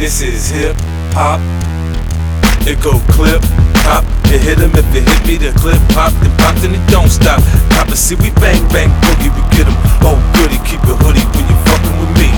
This is hip hop. It go clip, pop, it hit him. If it hit me, the clip pop, then pop, then it don't stop. Pop it, see we bang, bang, boogie, we get him. Oh goody, keep it hoodie when you fucking with me.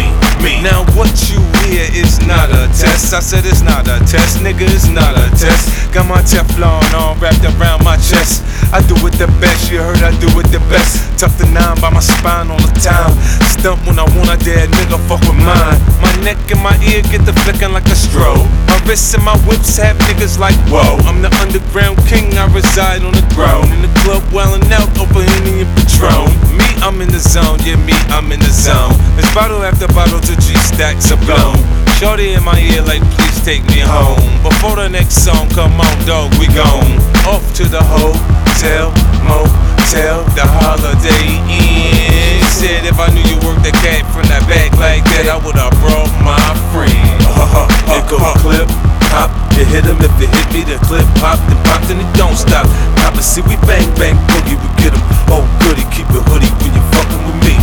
Now what you hear is not a test. I said it's not a test, nigga, it's not a test. Got my Teflon on wrapped around my chest. I do it the best, you heard I do it the best. Tuck the 9 by my spine all the time. Stump when I want, I dare nigga fuck with mine. My neck and my ear get the flicking like a strobe. My wrists and my whips have niggas like whoa. I'm the underground king, I reside on the throne. In the club wildin' out over Henny and Patron. Me, I'm in the zone, yeah me, I'm in the zone. It's bottle after bottle to G-stacks are blown. Shorty in my ear like please take me home. Before the next song, come on dog, we gone. Off to the hotel, motel, the Holiday Inn. Said if I knew you worked the cat from that back like that, I would've brought my friend. It go clip, pop, it hit him. If it hit me, the clip pop, then it don't stop. Pop it, see we bang, bang, boogie, we get him. Oh goody, keep it hoodie when you fucking with me.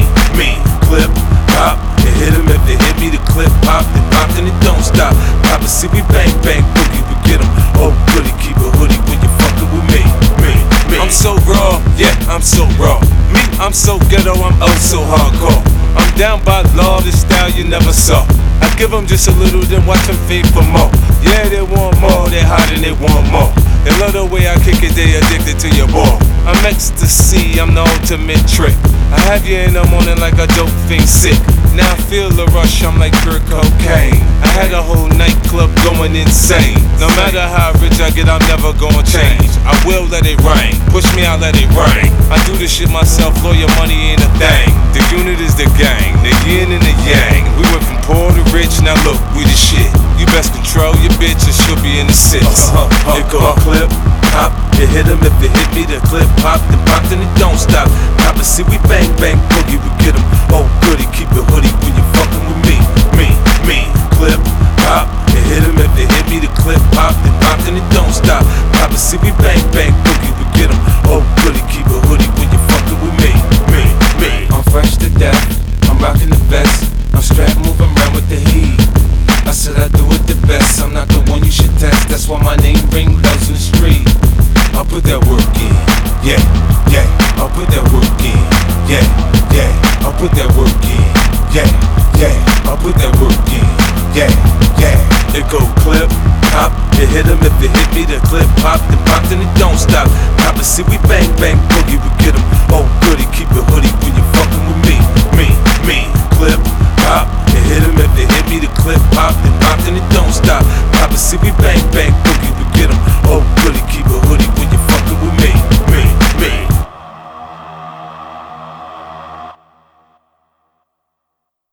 Clip, pop, it hit him. If it hit me, the clip pop, then it don't stop. Pop it, see we bang, bang, boogie, we get him. Oh goody, keep it hoodie when you fucking with me. I'm so raw, yeah, I'm so raw. Me, I'm so ghetto, I'm oh so hardcore. I'm down by law, this style you never saw. I give them just a little, then watch them feed for more. Yeah, they want more, they hot and they want more. They love the way I kick it, they addicted to your ball. I'm ecstasy, I'm the ultimate trick. I have you in the morning like a dope fiend sick. Now I feel the rush, I'm like pure cocaine. I had a whole nightclub going insane. No matter how rich I get, I'm never gonna change. I will let it rain, push me, I'll let it rain. I do this shit myself, lawyer money ain't a thing. The unit is the gang, the yin and the yang. We went from poor to rich, now look, we the shit. You best control your bitch or she'll be in the six. It go clip, pop, it hit him. If it hit me, the clip pop, then it don't stop. Pop it, see we bang, bang, boogie, we get him. Oh goody, keep it hoodie when you fucking with me. Clip, pop, it hit him. If it hit me, the clip pop, then it don't stop. Pop it, see we bang, bang, boogie, we get him. Oh goody, keep it hoodie when you fucking with me. I'm fresh to death, I'm rocking the vest. I'm strapped, moving around with the heat. I said I do it the best, I'm not the one you should test. That's why my name ring bells in the street. I'll put that work in, yeah. I'll put that work in, yeah. I'll put that work in, yeah. I'll put that work in, yeah. It go clip, pop, it hit him. If it hit me, the clip pop, then it don't stop. Pop it, see we bang, bang, boogie, we get him. Oh goody, keep it hoodie when you fucking with me. Clip, pop, it hit him. If it hit me, the clip pop, then it don't stop. Pop it, see we bang, bang, boogie.